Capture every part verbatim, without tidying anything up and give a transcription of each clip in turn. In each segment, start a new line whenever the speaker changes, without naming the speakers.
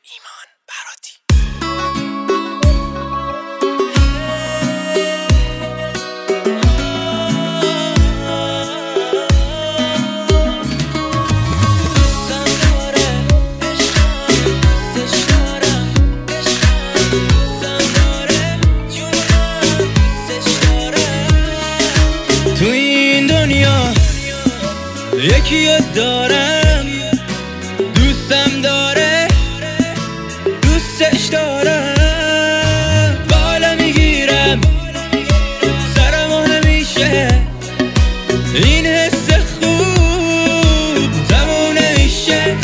ایمان براتی.
تو این دنیا یکی رو دارم، دوستم داره، دوستش دارم، بالا میگیرم سرمو همیشه، این حس خوب تموم نمیشه.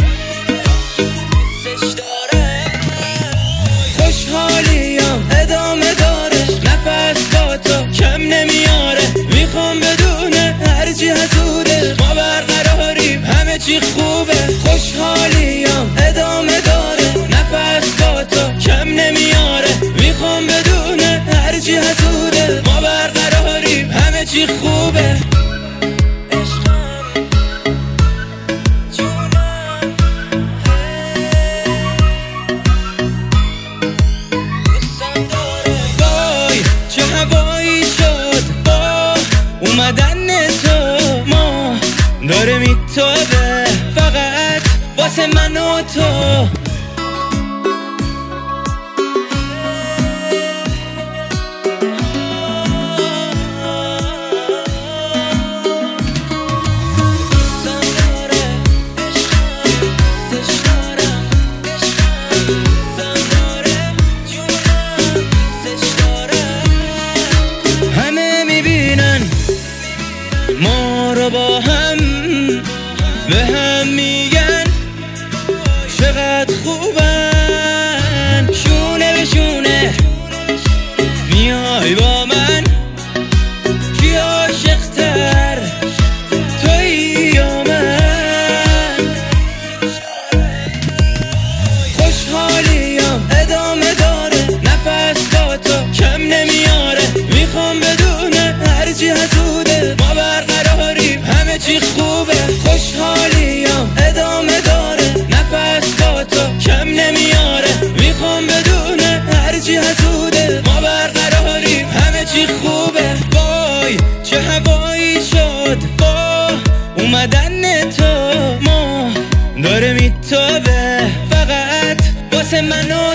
خوشحالیم ادامه داره، نفس با تو کم نمیاره، میخوام بدونه هرچی حسوده ما برقراریم، همه چی خوبه. خوشحالیم ادامه داره، نفس با تو کم نمیاره، میخوام بدونه هرچی حسوده ما برقراریم، همه چی خوبه. اومدن تو ما داره میتابه، فقط واسه من و تو. ما رو با هم به هم میگن چقدر خوبن، شونه به شونه میای با من، کی عاشق‌تر تویی یا من؟ خوشحالیم ادامه داره، نفس با تو کم نمیاره، میخوام بدونه هرچی حسوده ما برقراریم، همه چی خوبه. خوشحالیم ادامه داره، نفس با تو کم نمیاره، میخوام بدونه هرچی حسوده ما برقراریم، همه چی خوبه. وای چه هوایی شد با اومدن تو ما داره میتابه، فقط واسه من و